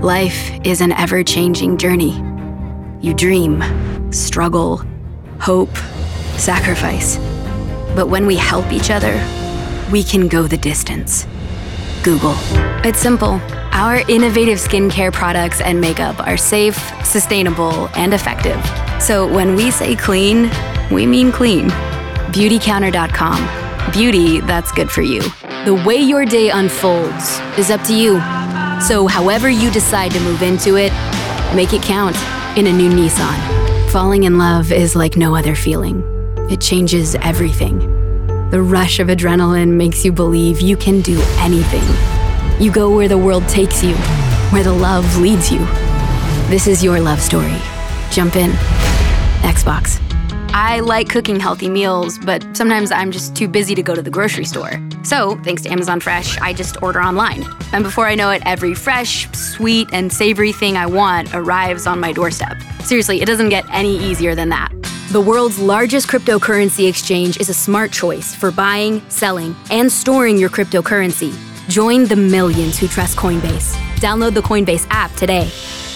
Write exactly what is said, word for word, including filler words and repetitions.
Life is an ever-changing journey. You dream, struggle, hope, sacrifice. But when we help each other, we can go the distance. Google. It's simple. Our innovative skincare products and makeup are safe, sustainable, and effective. So when we say clean, we mean clean. Beauty Counter dot com. Beauty that's good for you. The way your day unfolds is up to you. So however you decide to move into it, make it count in a new Nissan. Falling in love is like no other feeling. It changes everything. The rush of adrenaline makes you believe you can do anything. You go where the world takes you, where the love leads you. This is your love story. Jump in. Xbox. I like cooking healthy meals, but sometimes I'm just too busy to go to the grocery store. So, thanks to Amazon Fresh, I just order online. And before I know it, every fresh, sweet, and savory thing I want arrives on my doorstep. Seriously, it doesn't get any easier than that. The world's largest cryptocurrency exchange is a smart choice for buying, selling, and storing your cryptocurrency. Join the millions who trust Coinbase. Download the Coinbase app today.